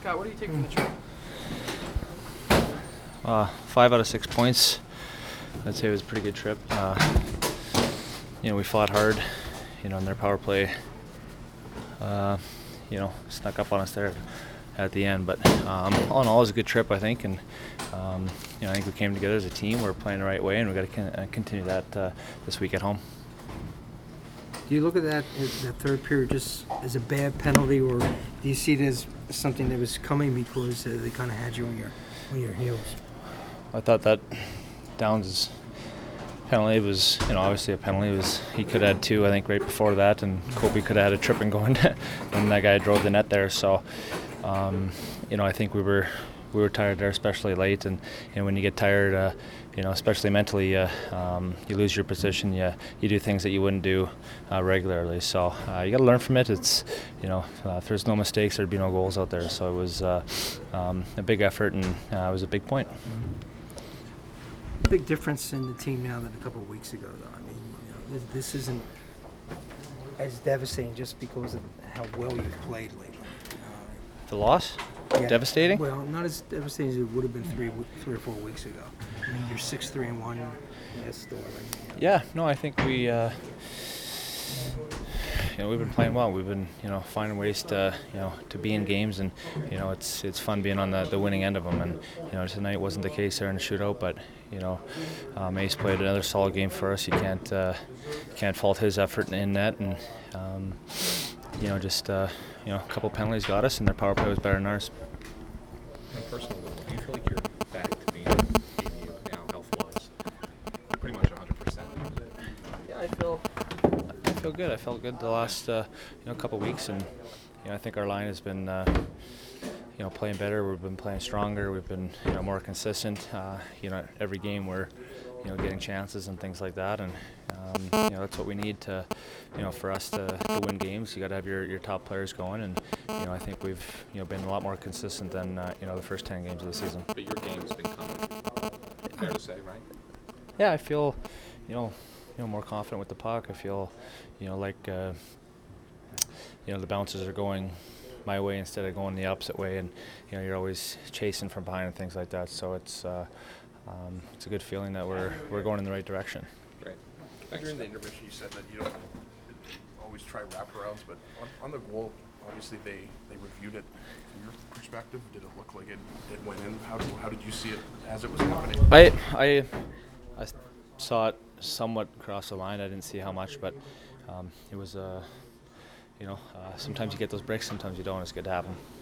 Scott, what do you take from the trip? 5 out of 6 points. I'd say it was a pretty good trip. We fought hard, in their power play. Snuck up on us there at the end. But all in all, it was a good trip, I think. And, I think we came together as a team. We're playing the right way, and we've got to continue that this week at home. Do you look at that third period just as a bad penalty, or do you see it as something that was coming because they kind of had you on your heels? I thought that Downs' penalty was, obviously a penalty. He could have had 2, I think, right before that, and Kobe could have had a tripping going when that guy drove the net there. So, I think we were tired there, especially late, and when you get tired, especially mentally, you lose your position. You do things that you wouldn't do regularly. So you got to learn from it. It's if there's no mistakes, there'd be no goals out there. So it was a big effort, and it was a big point. Big difference in the team now than a couple of weeks ago, though. I mean, this isn't as devastating just because of how well you've played lately. The loss? Yeah. Devastating? Well, not as devastating as it would have been 3 or 4 weeks ago. I mean, you're 6-3-1. Yes, still. Yeah, no, I think we, we've been playing well. We've been, finding ways to be in games, and it's fun being on the winning end of them. And tonight wasn't the case there in the shootout, but Ace played another solid game for us. You can't fault his effort in that, and a couple penalties got us, and their power play was better than ours. On a personal level, do you feel like you're back to being you now, health-wise, pretty much 100%? Yeah, I feel good. I felt good the last couple weeks, and I think our line has been playing better. We've been playing stronger. We've been more consistent. Every game we're getting chances and things like that, and that's what we need to for us to win games. You got to have your top players going, and I think we've been a lot more consistent than the first 10 games of the season. But your game's been coming. Fair to say, right? Yeah, I feel more confident with the puck. I feel like the bounces are going my way instead of going the opposite way, and you're always chasing from behind and things like that. So it's a good feeling that we're going in the right direction. Great. During the intermission, you said that you don't always try wraparounds, but on the goal, obviously they reviewed it. From your perspective, did it look like it went in? How did you see it as it was happening? I saw it somewhat cross the line. I didn't see how much, but it was sometimes you get those breaks, sometimes you don't. It's good to have them.